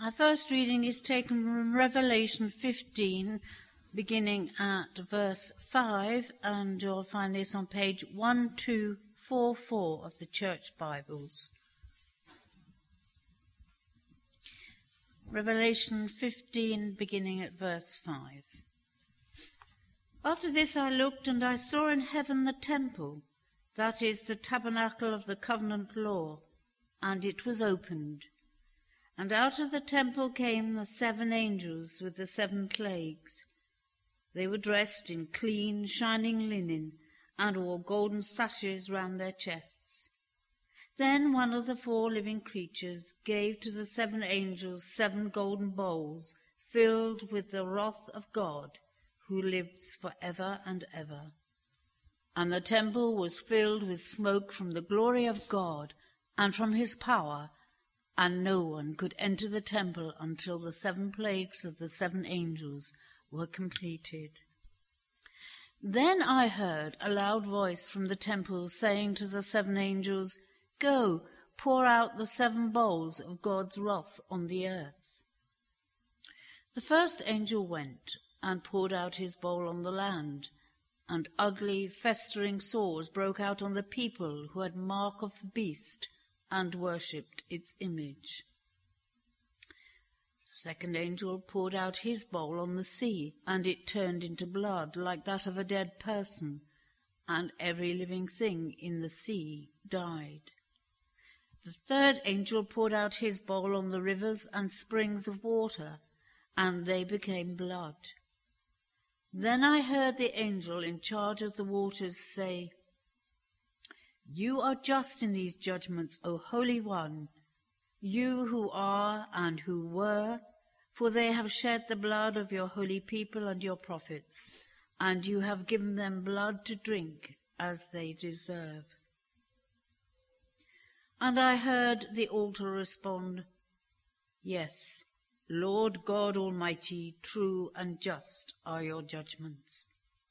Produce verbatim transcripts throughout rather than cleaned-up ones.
Our first reading is taken from Revelation fifteen, beginning at verse five, and you'll find this on page one two four four of the Church Bibles. Revelation fifteen, beginning at verse five. After this I looked, and I saw in heaven the temple, that is, the tabernacle of the covenant law, and it was opened. And out of the temple came the seven angels with the seven plagues. They were dressed in clean, shining linen, and wore golden sashes round their chests. Then one of the four living creatures gave to the seven angels seven golden bowls, filled with the wrath of God, who lives for ever and ever. And the temple was filled with smoke from the glory of God and from his power, and no one could enter the temple until the seven plagues of the seven angels were completed. Then I heard a loud voice from the temple saying to the seven angels, "Go, pour out the seven bowls of God's wrath on the earth." The first angel went and poured out his bowl on the land, and ugly, festering sores broke out on the people who had mark of the beast and worshipped its image. The second angel poured out his bowl on the sea, and it turned into blood like that of a dead person, and every living thing in the sea died. The third angel poured out his bowl on the rivers and springs of water, and they became blood. Then I heard the angel in charge of the waters say, "You are just in these judgments, O Holy One, you who are and who were, for they have shed the blood of your holy people and your prophets, and you have given them blood to drink as they deserve." And I heard the altar respond, "Yes, Lord God Almighty, true and just are your judgments."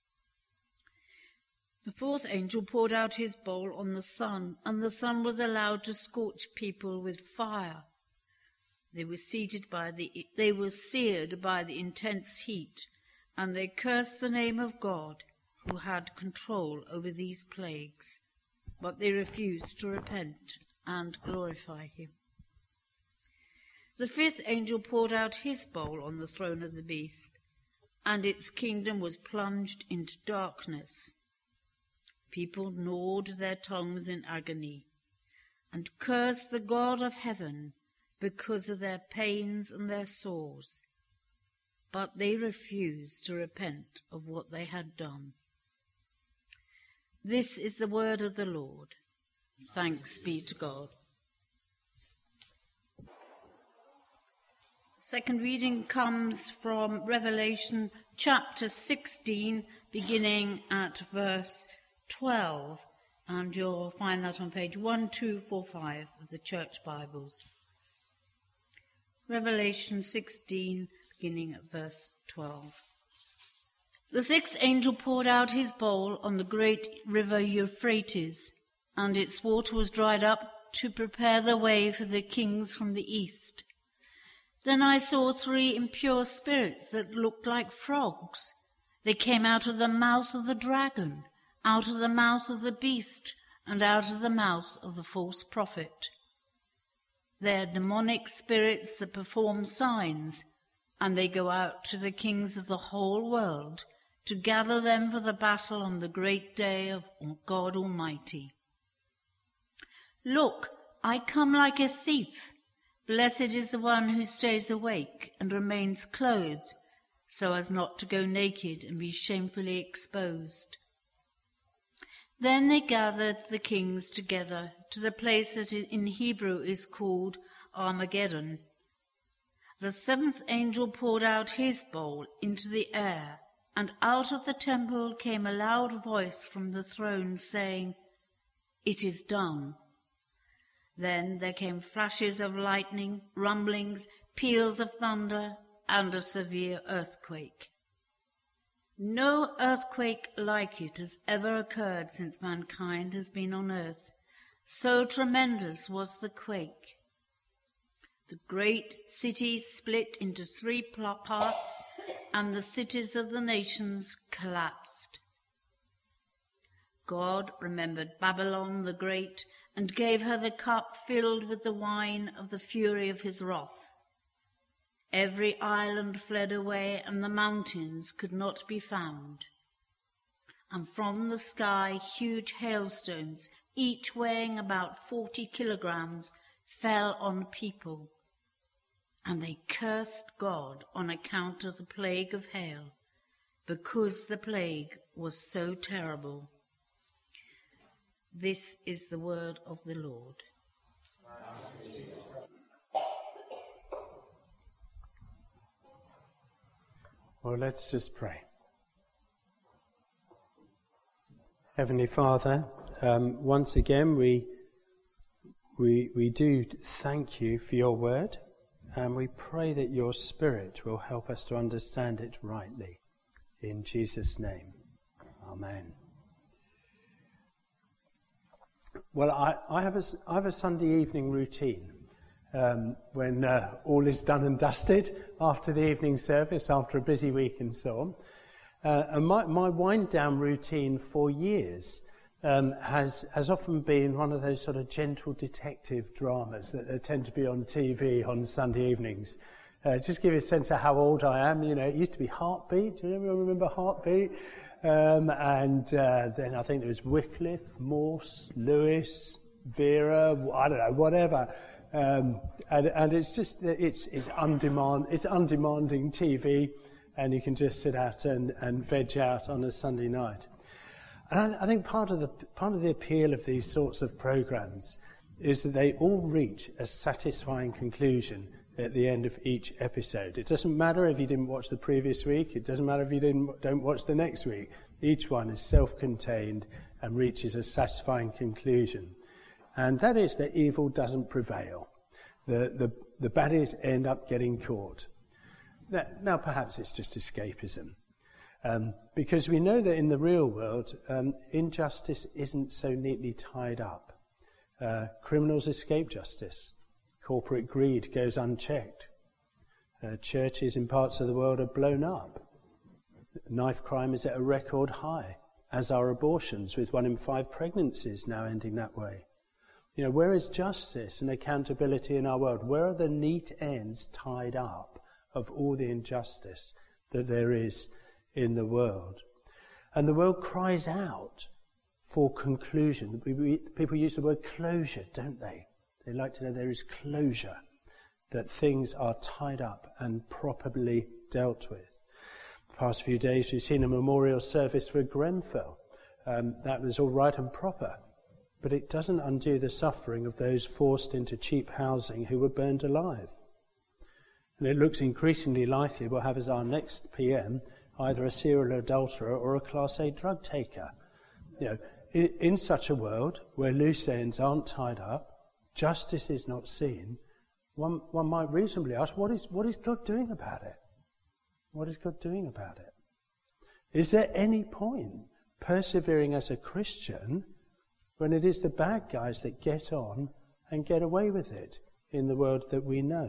The fourth angel poured out his bowl on the sun, and the sun was allowed to scorch people with fire. They were seated by the, they were seared by the intense heat, and they cursed the name of God, who had control over these plagues, but they refused to repent and glorify him. The fifth angel poured out his bowl on the throne of the beast, and its kingdom was plunged into darkness. People gnawed their tongues in agony and cursed the God of heaven because of their pains and their sores, but they refused to repent of what they had done. This is the word of the Lord. Thanks be to God. Second reading comes from Revelation chapter sixteen, beginning at verse twelve, and you'll find that on page one two four five of the Church Bibles. Revelation sixteen, beginning at verse twelve. The sixth angel poured out his bowl on the great river Euphrates, and its water was dried up to prepare the way for the kings from the east. Then I saw three impure spirits that looked like frogs. They came out of the mouth of the dragon, out of the mouth of the beast, and out of the mouth of the false prophet. They are demonic spirits that perform signs, and they go out to the kings of the whole world to gather them for the battle on the great day of God Almighty. Look, I come like a thief. Blessed is the one who stays awake and remains clothed, so as not to go naked and be shamefully exposed. Then they gathered the kings together to the place that in Hebrew is called Armageddon. The seventh angel poured out his bowl into the air, and out of the temple came a loud voice from the throne saying, "It is done." Then there came flashes of lightning, rumblings, peals of thunder, and a severe earthquake. No earthquake like it has ever occurred since mankind has been on earth. So tremendous was the quake. The great cities split into three parts, and the cities of the nations collapsed. God remembered Babylon the Great and gave her the cup filled with the wine of the fury of his wrath. Every island fled away, and the mountains could not be found. And from the sky huge hailstones, each weighing about forty kilograms, fell on people. And they cursed God on account of the plague of hail, because the plague was so terrible. This is the word of the Lord. Well, let's just pray. Heavenly Father, um, once again we, we, we do thank you for your word, and we pray that your Spirit will help us to understand it rightly. In Jesus' name, amen. Well, I, I, have, a, I have a Sunday evening routine um, when uh, all is done and dusted after the evening service, after a busy week and so on. Uh, and my, my wind-down routine for years um, has, has often been one of those sort of gentle detective dramas that, that tend to be on T V on Sunday evenings. Uh, just give you a sense of how old I am. You know, it used to be Heartbeat. Do you remember Heartbeat? Um, and uh, then I think there was Wycliffe, Morse, Lewis, Vera, I don't know, whatever. Um, and, and it's just, it's, it's, undemand, it's undemanding T V, and you can just sit out and, and veg out on a Sunday night. And I, I think part of the part of the appeal of these sorts of programs is that they all reach a satisfying conclusion at the end of each episode. It doesn't matter if you didn't watch the previous week. It doesn't matter if you didn't don't watch the next week. Each one is self-contained and reaches a satisfying conclusion. And that is that evil doesn't prevail. The, the, the baddies end up getting caught. Now, now perhaps it's just escapism. Um, because we know that in the real world, um, injustice isn't so neatly tied up. Uh, criminals escape justice. Corporate greed goes unchecked. Uh, churches in parts of the world are blown up. Knife crime is at a record high, as are abortions, with one in five pregnancies now ending that way. You know, where is justice and accountability in our world? Where are the neat ends tied up of all the injustice that there is in the world? And the world cries out for conclusion. We, we, people use the word closure, don't they? They like to know there is closure, that things are tied up and properly dealt with. The past few days we've seen a memorial service for Grenfell. Um, that was all right and proper, but it doesn't undo the suffering of those forced into cheap housing who were burned alive. And it looks increasingly likely we'll have as our next P M either a serial adulterer or a Class A drug taker. You know, in, in such a world where loose ends aren't tied up, justice is not seen, one, one might reasonably ask, what is, what is God doing about it? What is God doing about it? Is there any point persevering as a Christian when it is the bad guys that get on and get away with it in the world that we know?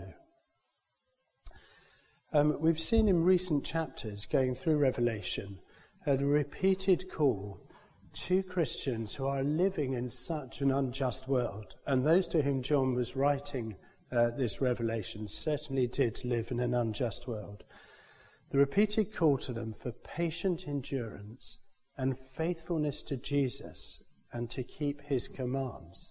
Um, we've seen in recent chapters going through Revelation uh, the repeated call to Christians who are living in such an unjust world, and those to whom John was writing uh, this Revelation certainly did live in an unjust world. The repeated call to them for patient endurance and faithfulness to Jesus and to keep his commands.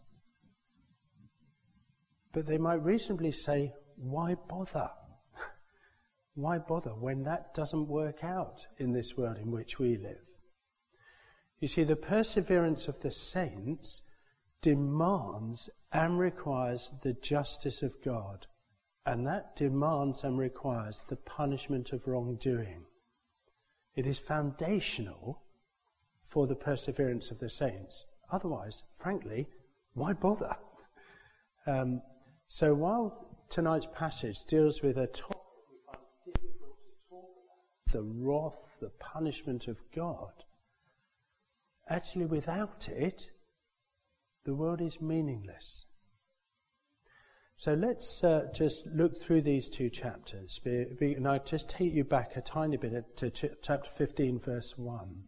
But they might reasonably say, why bother? Why bother when that doesn't work out in this world in which we live? You see, the perseverance of the saints demands and requires the justice of God. And that demands and requires the punishment of wrongdoing. It is foundational for the perseverance of the saints. Otherwise, frankly, why bother? Um, so while tonight's passage deals with a topic we find difficult to talk about, the wrath, the punishment of God, actually without it, the world is meaningless. So let's uh, just look through these two chapters. Be, be, and I'll just take you back a tiny bit to ch- chapter fifteen, verse one.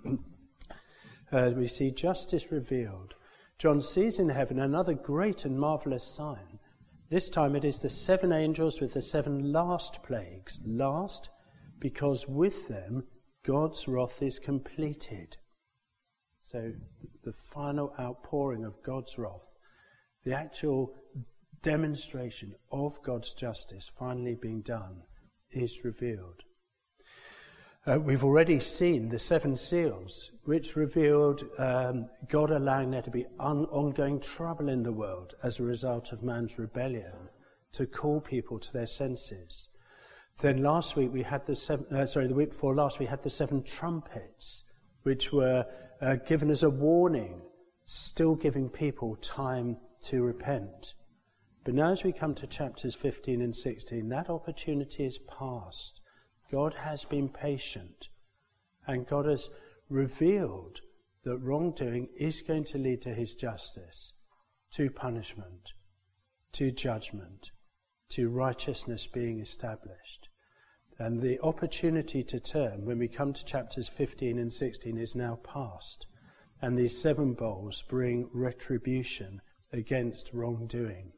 uh, we see justice revealed. John sees in heaven another great and marvellous sign. This time it is the seven angels with the seven last plagues. Last, because with them God's wrath is completed. So the final outpouring of God's wrath, the actual demonstration of God's justice finally being done, is revealed. Uh, we've already seen the seven seals, which revealed um, God allowing there to be un- ongoing trouble in the world as a result of man's rebellion, to call people to their senses. Then last week we had the seven, uh, sorry, the week before last we had the seven trumpets, which were uh, given as a warning, still giving people time to repent. But now as we come to chapters fifteen and sixteen, that opportunity is past. God has been patient, and God has revealed that wrongdoing is going to lead to his justice, to punishment, to judgment, to righteousness being established. And the opportunity to turn, when we come to chapters fifteen and sixteen, is now past. And these seven bowls bring retribution against wrongdoing.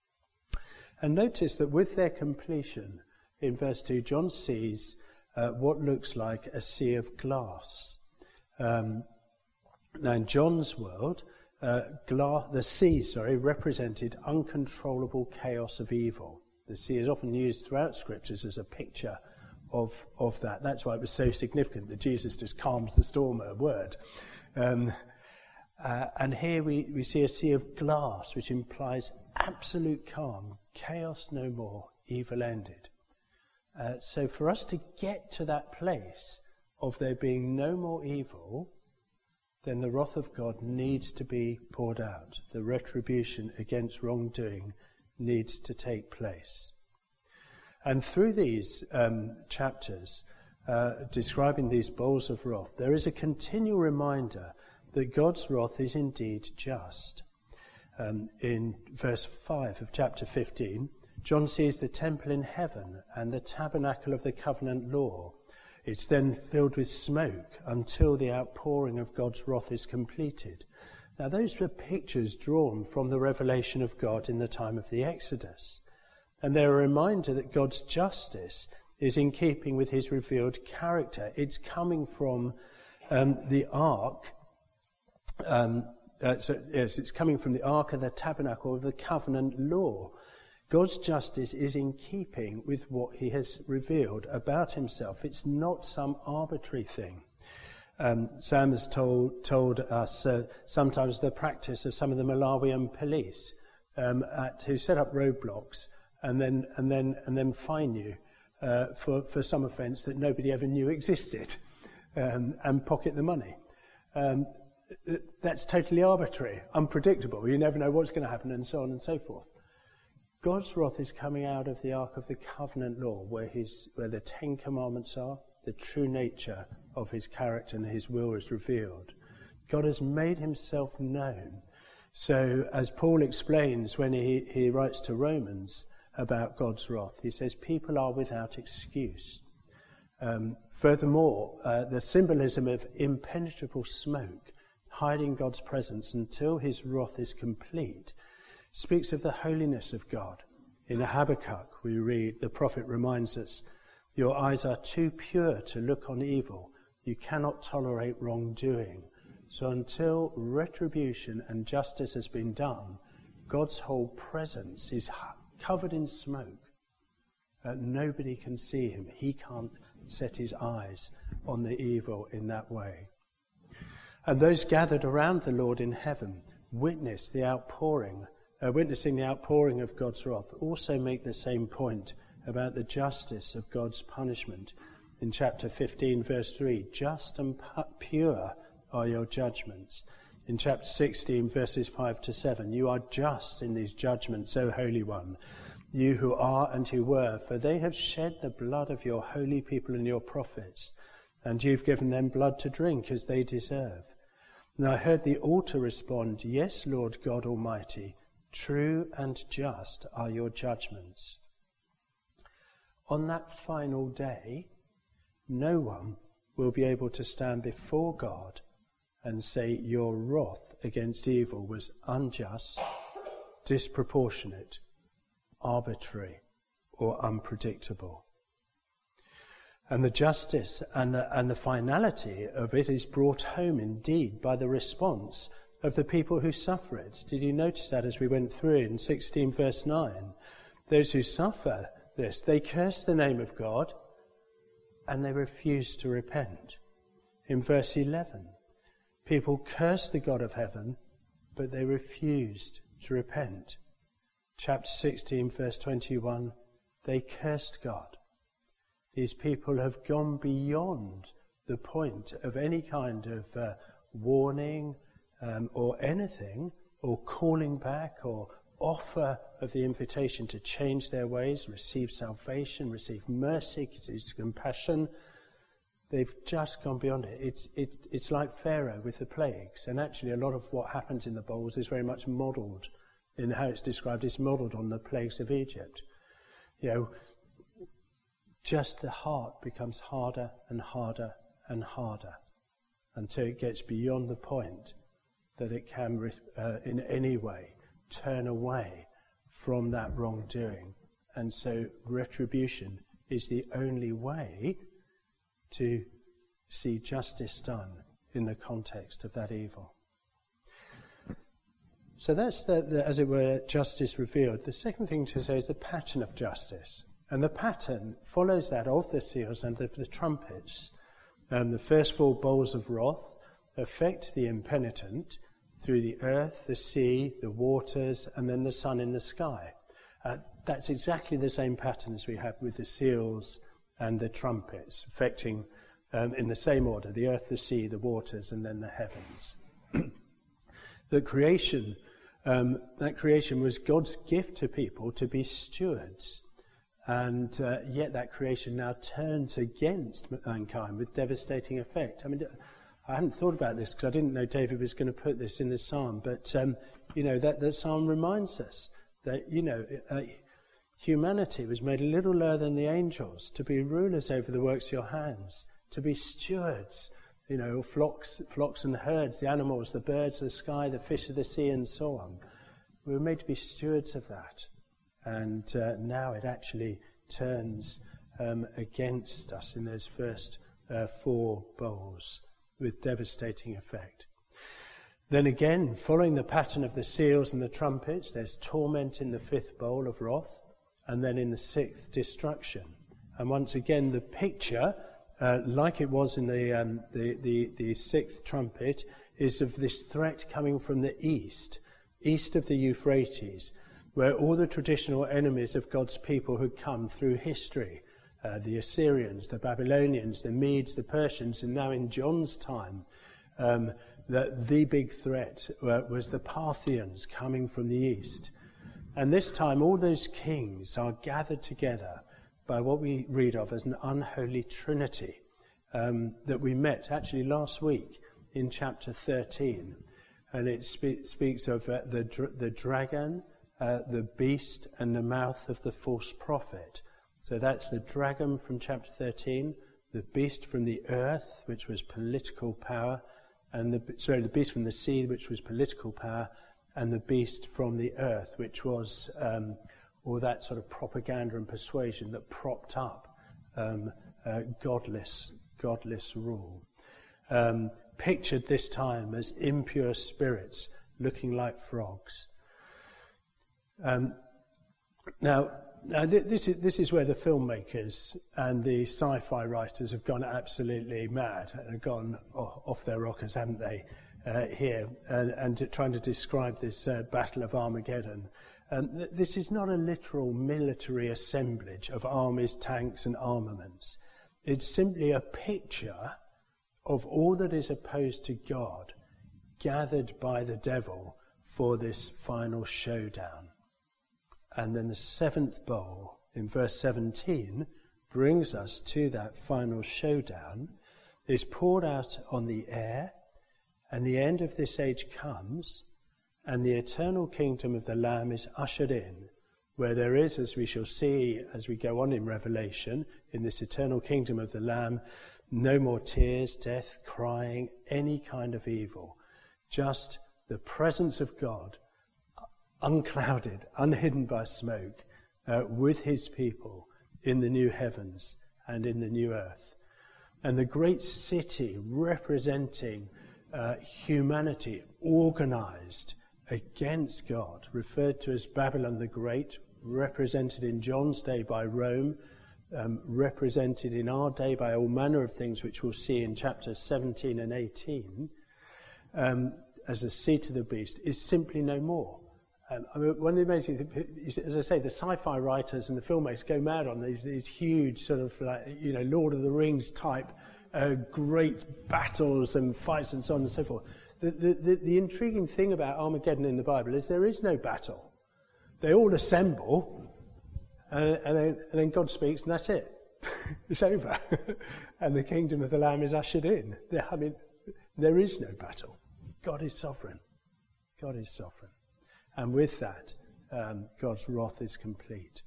And notice that with their completion, in verse two, John sees uh, what looks like a sea of glass. Um, now, in John's world, uh, gla- the sea, sorry, represented uncontrollable chaos of evil. The sea is often used throughout scriptures as a picture of, of that. That's why it was so significant that Jesus just calms the storm at a word. Um, uh, and here we, we see a sea of glass, which implies absolute calm, chaos no more, evil ended. Uh, so for us to get to that place of there being no more evil, then the wrath of God needs to be poured out. The retribution against wrongdoing needs to take place. And through these um, chapters, uh, describing these bowls of wrath, there is a continual reminder that God's wrath is indeed just. Um, in verse five of chapter fifteen, John sees the temple in heaven and the tabernacle of the covenant law. It's then filled with smoke until the outpouring of God's wrath is completed. Now, those were pictures drawn from the revelation of God in the time of the Exodus. And they're a reminder that God's justice is in keeping with his revealed character. It's coming from um, the ark. Um, uh, so, yes, it's coming from the ark of the tabernacle of the covenant law. God's justice is in keeping with what he has revealed about himself. It's not some arbitrary thing. Um, Sam has told, told us uh, sometimes the practice of some of the Malawian police um, at, who set up roadblocks and then and then and then fine you uh, for for some offence that nobody ever knew existed, um, and pocket the money. Um, that's totally arbitrary, unpredictable. You never know what's going to happen, and so on and so forth. God's wrath is coming out of the ark of the covenant law, where his where the Ten Commandments are. The true nature of his character and his will is revealed. God has made himself known. So, as Paul explains when he, he writes to Romans about God's wrath, he says, people are without excuse. Um, furthermore, uh, the symbolism of impenetrable smoke, hiding God's presence until his wrath is complete, speaks of the holiness of God. In Habakkuk, we read, the prophet reminds us, your eyes are too pure to look on evil. You cannot tolerate wrongdoing. So until retribution and justice has been done, God's whole presence is covered in smoke. Uh, nobody can see him. He can't set his eyes on the evil in that way. And those gathered around the Lord in heaven witness the outpouring, uh, witnessing the outpouring of God's wrath, also make the same point about the justice of God's punishment. In chapter fifteen, verse three, just and pure are your judgments. In chapter sixteen, verses five to seven, you are just in these judgments, O Holy One, you who are and who were, for they have shed the blood of your holy people and your prophets, and you've given them blood to drink as they deserve. And I heard the altar respond, yes, Lord God Almighty, True and just are your judgments. On that final day, no one will be able to stand before God and say your wrath against evil was unjust, disproportionate, arbitrary, or unpredictable. And the justice and the, and the finality of it is brought home indeed by the response of the people who suffer it. Did you notice that as we went through in sixteen verse nine? Those who suffer this, they curse the name of God and they refuse to repent. In verse eleven, people curse the God of heaven, but they refused to repent. Chapter sixteen verse twenty-one, they cursed God. These people have gone beyond the point of any kind of uh, warning um, or anything, or calling back, or offer of the invitation to change their ways, receive salvation, receive mercy, receive compassion. They've just gone beyond it. It's, it, it's like Pharaoh with the plagues, and actually a lot of what happens in the bowls is very much modelled, in how it's described, is modelled on the plagues of Egypt. You know, just the heart becomes harder and harder and harder until it gets beyond the point that it can, uh, in any way, turn away from that wrongdoing. And so retribution is the only way to see justice done in the context of that evil. So that's, the, the, as it were, justice revealed. The second thing to say is the pattern of justice. And the pattern follows that of the seals and of the trumpets. Um, the first four bowls of wrath affect the impenitent through the earth, the sea, the waters, and then the sun in the sky. Uh, that's exactly the same pattern as we have with the seals and the trumpets, affecting um, in the same order the earth, the sea, the waters, and then the heavens. The creation, um, that creation was God's gift to people to be stewards. And uh, yet that creation now turns against mankind with devastating effect. I mean, I hadn't thought about this because I didn't know David was going to put this in the psalm. But, um, you know, that, that psalm reminds us that, you know, uh, humanity was made a little lower than the angels to be rulers over the works of your hands, to be stewards, you know, flocks, flocks and herds, the animals, the birds of the sky, the fish of the sea, and so on. We were made to be stewards of that. And uh, now it actually turns um, against us in those first uh, four bowls with devastating effect. Then again, following the pattern of the seals and the trumpets, there's torment in the fifth bowl of wrath, and then in the sixth, destruction. And once again, the picture, uh, like it was in the, um, the, the, the sixth trumpet, is of this threat coming from the east, east of the Euphrates, where all the traditional enemies of God's people had come through history. Uh, the Assyrians, the Babylonians, the Medes, the Persians, and now in John's time, um, the, the big threat uh, was the Parthians coming from the east. And this time all those kings are gathered together by what we read of as an unholy trinity um, that we met actually last week in chapter thirteen. And it spe- speaks of uh, the, dr- the dragon, Uh, the beast and the mouth of the false prophet. So that's the dragon from chapter thirteen, the beast from the earth, which was political power, and the sorry, the beast from the sea, which was political power, and the beast from the earth, which was um, all that sort of propaganda and persuasion that propped up um, uh, godless, godless rule. Um, pictured this time as impure spirits looking like frogs. Um, now, now th- this is this is where the filmmakers and the sci-fi writers have gone absolutely mad and have gone off, off their rockers, haven't they? Uh, here and, and to, trying to describe this uh, Battle of Armageddon. Um, th- this is not a literal military assemblage of armies, tanks, and armaments. It's simply a picture of all that is opposed to God, gathered by the devil for this final showdown. And then the seventh bowl, in verse seventeen, brings us to that final showdown, is poured out on the air, and the end of this age comes, and the eternal kingdom of the Lamb is ushered in, where there is, as we shall see as we go on in Revelation, in this eternal kingdom of the Lamb, no more tears, death, crying, any kind of evil, just the presence of God, unclouded, unhidden by smoke, uh, with his people in the new heavens and in the new earth. And the great city representing uh, humanity organized against God, referred to as Babylon the Great, represented in John's day by Rome, um, represented in our day by all manner of things which we'll see in chapters seventeen and eighteen, um, as a seat of the beast, is simply no more. Um, I mean, one of the amazing things, as I say, the sci-fi writers and the filmmakers go mad on these, these huge sort of, like, you know, Lord of the Rings type uh, great battles and fights and so on and so forth. The, the, the, the intriguing thing about Armageddon in the Bible is there is no battle. They all assemble, uh, and, then, and then God speaks, and that's it. It's over. And the kingdom of the Lamb is ushered in. There, I mean, there is no battle. God is sovereign. God is sovereign. And with that, um, God's wrath is complete.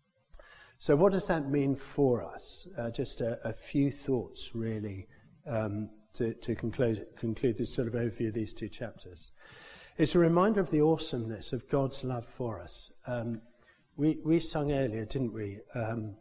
So what does that mean for us? Uh, just a, a few thoughts, really, um, to, to conclude, conclude this sort of overview of these two chapters. It's a reminder of the awesomeness of God's love for us. Um, we, we sung earlier, didn't we? Um,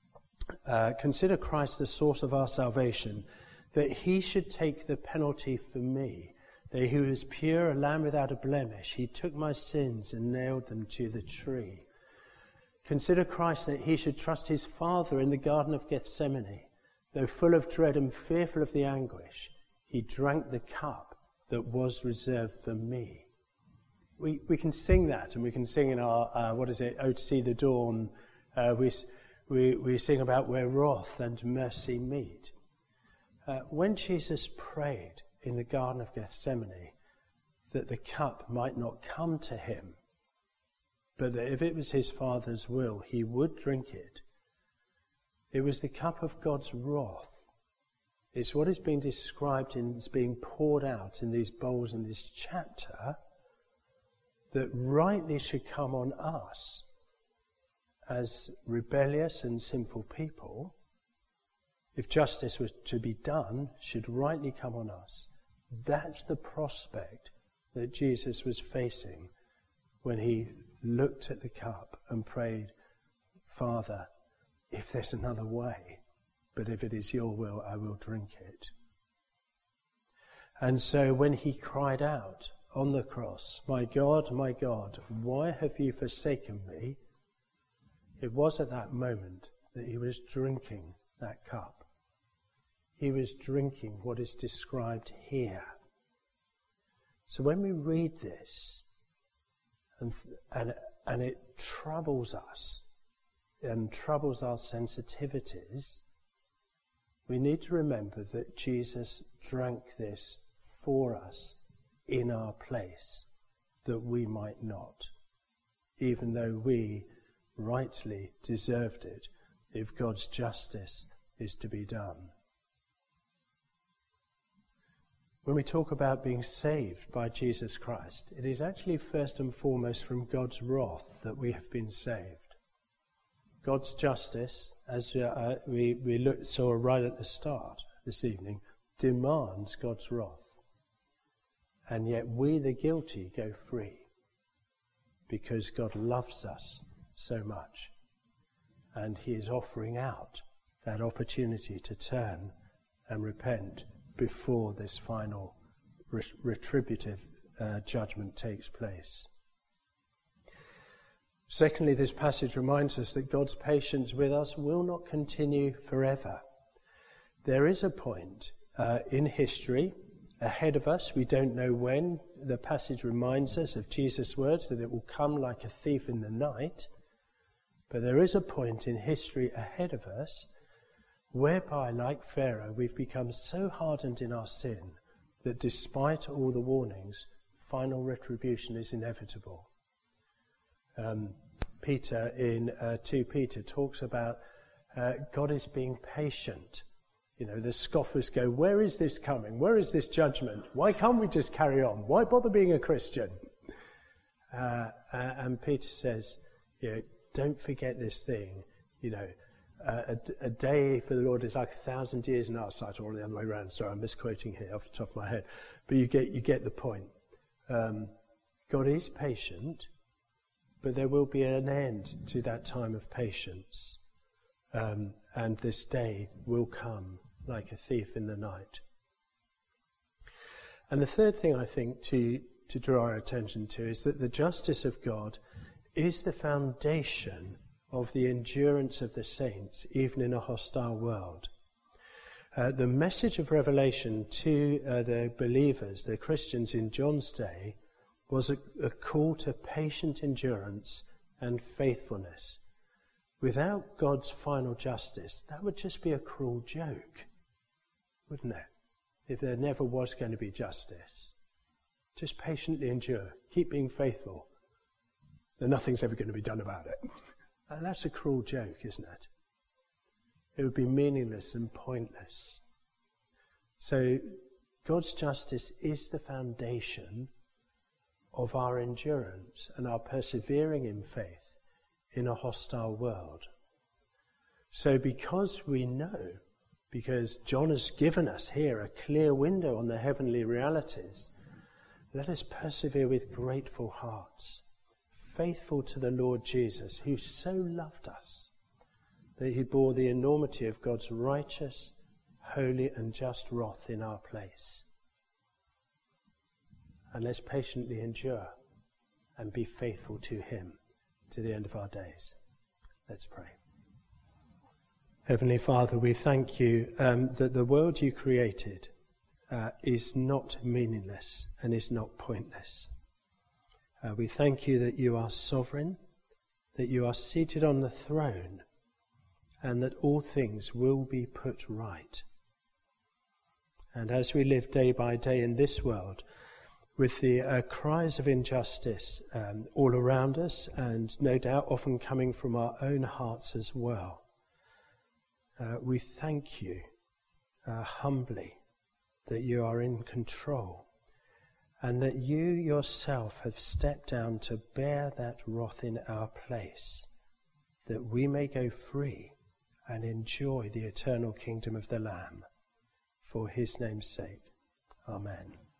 uh, Consider Christ the source of our salvation, that he should take the penalty for me. That he was pure, a lamb without a blemish. He took my sins and nailed them to the tree. Consider Christ that he should trust his Father in the Garden of Gethsemane. Though full of dread and fearful of the anguish, he drank the cup that was reserved for me. We we can sing that, and we can sing in our, uh, what is it, Oh, to See the Dawn. Uh, we, we, we sing about where wrath and mercy meet. Uh, when Jesus prayed in the Garden of Gethsemane that the cup might not come to him, but that if it was his Father's will, he would drink it. It was the cup of God's wrath. It's what is being described in, as being poured out in these bowls in this chapter that rightly should come on us as rebellious and sinful people. If justice was to be done, should rightly come on us. That's the prospect that Jesus was facing when he looked at the cup and prayed, Father, if there's another way, but if it is your will, I will drink it. And so when he cried out on the cross, my God, my God, why have you forsaken me? It was at that moment that he was drinking that cup. He was drinking what is described here. So when we read this, and, and, and it troubles us, and troubles our sensitivities, we need to remember that Jesus drank this for us in our place, that we might not, even though we rightly deserved it, if God's justice is to be done. When we talk about being saved by Jesus Christ, it is actually first and foremost from God's wrath that we have been saved. God's justice, as uh, we, we look, saw right at the start this evening, demands God's wrath. And yet we, the guilty, go free because God loves us so much. And he is offering out that opportunity to turn and repent before this final retributive uh, judgment takes place. Secondly, this passage reminds us that God's patience with us will not continue forever. There is a point uh, in history ahead of us. We don't know when. The passage reminds us of Jesus' words that it will come like a thief in the night. But there is a point in history ahead of us whereby, like Pharaoh, we've become so hardened in our sin that despite all the warnings, final retribution is inevitable. Um, Peter in uh, Second Peter talks about uh, God is being patient. You know, the scoffers go, where is this coming? Where is this judgment? Why can't we just carry on? Why bother being a Christian? Uh, and Peter says, you know, don't forget this thing, you know, uh, a, a day for the Lord is like a thousand years in our sight, or the other way around. Sorry, I'm misquoting here off the top of my head. But you get, you get the point. Um, God is patient, but there will be an end to that time of patience. Um, and this day will come like a thief in the night. And the third thing I think to, to draw our attention to is that the justice of God is the foundation of the endurance of the saints, even in a hostile world. Uh, the message of Revelation to uh, the believers, the Christians in John's day, was a, a call to patient endurance and faithfulness. Without God's final justice, that would just be a cruel joke, wouldn't it? If there never was going to be justice. Just patiently endure. Keep being faithful. Then nothing's ever going to be done about it. And that's a cruel joke, isn't it? It would be meaningless and pointless. So God's justice is the foundation of our endurance and our persevering in faith in a hostile world. So because we know, because John has given us here a clear window on the heavenly realities, let us persevere with grateful hearts, faithful to the Lord Jesus, who so loved us that he bore the enormity of God's righteous, holy and just wrath in our place. And let's patiently endure and be faithful to him to the end of our days. Let's pray. Heavenly Father, we thank you um, that the world you created uh, is not meaningless and is not pointless. Uh, we thank you that you are sovereign, that you are seated on the throne, and that all things will be put right. And as we live day by day in this world, with the uh, cries of injustice um, all around us, and no doubt often coming from our own hearts as well, uh, we thank you uh, humbly that you are in control, and that you yourself have stepped down to bear that wrath in our place, that we may go free and enjoy the eternal kingdom of the Lamb. For his name's sake. Amen.